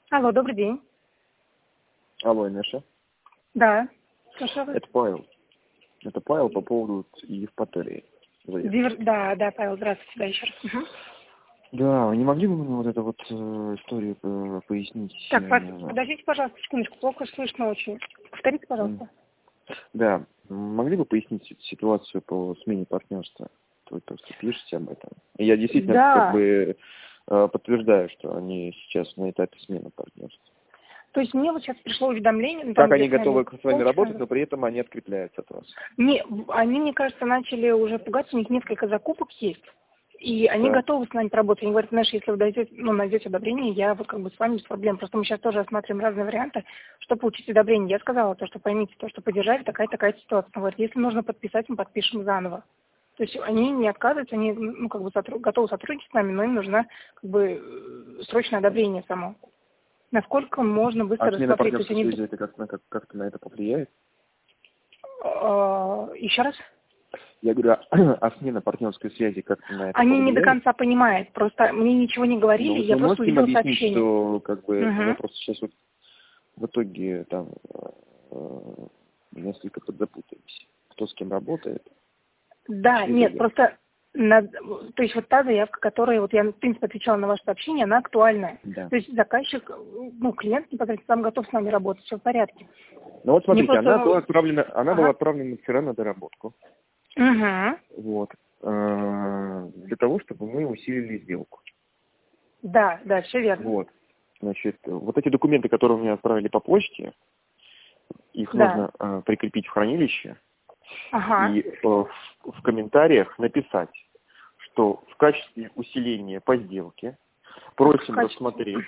Алло, добрый день. Алло, Инесса. Да, слушаю вас. Это Павел. Это Павел по поводу Евпатории. Да, Павел, здравствуйте, да, еще раз. Угу. Да, вы не могли бы мне вот эту вот историю пояснить? Так, подождите, пожалуйста, секундочку, плохо слышно очень. Повторите, пожалуйста. Да, могли бы пояснить ситуацию по смене партнерства? Вы просто пишете об этом. И я действительно как бы подтверждаю, что они сейчас на этапе смены партнерства. То есть мне вот сейчас пришло уведомление... Как они готовы с вами работать, но при этом они открепляются от вас? Не, они, мне кажется, начали уже пугаться, у них несколько закупок есть. И они готовы с нами работать. Они говорят, знаешь, если вы найдете одобрение, я вот как бы с вами без проблем. Просто мы сейчас тоже осматриваем разные варианты, чтобы получить одобрение. Я сказала то, что поймите, то, что поддержали, такая ситуация. Говорят, если нужно подписать, мы подпишем заново. То есть они не отказываются, они готовы сотрудничать с нами, но им нужно как бы срочное одобрение само. Насколько можно быстро смена рассмотреть. партнерской связи, это как-то на это повлияет? Еще раз? Я говорю, а смена партнерской связи как-то на это Они повлияет? не до конца понимают. Просто мне ничего не говорили, я просто увидела сообщение. Что как бы я просто сейчас вот в итоге там несколько подзапутаемся. Кто с кем работает? Да, нет, просто то есть вот та заявка, которая, вот я, в принципе, отвечала на ваше сообщение, она актуальная. Да. То есть заказчик, клиент непосредственно сам готов с нами работать, все в порядке. Ну вот смотрите, просто... она была отправлена вчера на доработку. Вот. Для того, чтобы мы усилили сделку. Да, все верно. Вот. Значит, вот эти документы, которые мне отправили по почте, их нужно прикрепить в хранилище. И в комментариях написать, что в качестве усиления по сделке просим рассмотреть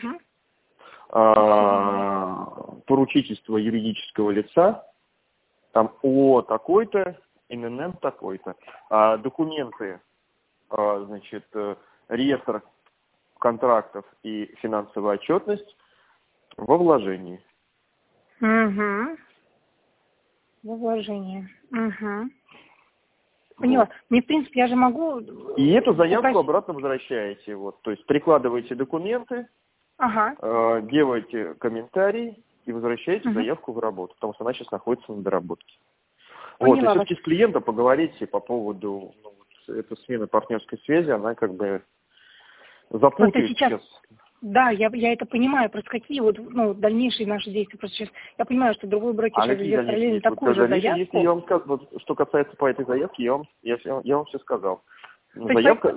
поручительство юридического лица там ООО такой-то, ННН такой-то, документы, значит, реестр контрактов и финансовая отчетность во вложении. Во вложении. Поняла. Мне, в принципе, я же могу... И эту заявку обратно возвращаете. Вот. То есть прикладываете документы, делаете комментарий и возвращаете заявку в работу, потому что она сейчас находится на доработке. Вот. И все-таки с клиентом поговорите по поводу этой смены партнерской связи, она как бы запутает сейчас. Да, я это понимаю. Просто какие дальнейшие наши действия. Просто сейчас я понимаю, что другой брокер сейчас ведет параллельно такую же заявку. Если я вам скажу, что касается по этой заявке, я вам все сказал. Заявка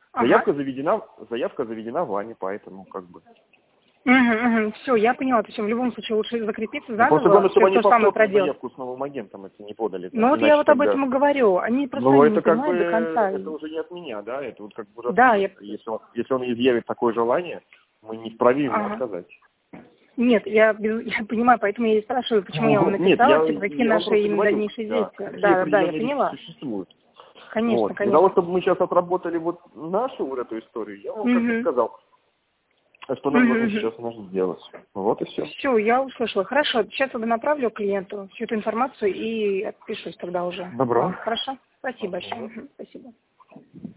заведена вами, поэтому как бы. Все, я поняла. То есть в любом случае лучше закрепиться заново. Просто главное, чтобы они повторно заявку с новым агентом это не подали. Ну вот я вот об этом и говорю. Они просто не понимают до конца. Это уже не от меня, да? Это вот как бы уже если он изъявит такое желание, мы не вправе ему отказать. Нет, я понимаю, поэтому я и спрашиваю, почему я вам написала, какие наши дальнейшие действия. Да, я поняла. Существуют. Конечно, конечно. Для того, чтобы мы сейчас отработали нашу эту историю, я вам как-то сказал, что нам нужно сейчас сделать. Вот и все. Все, я услышала. Хорошо, сейчас я направлю клиенту всю эту информацию и отпишусь тогда уже. Добро. Хорошо? Спасибо большое. Спасибо.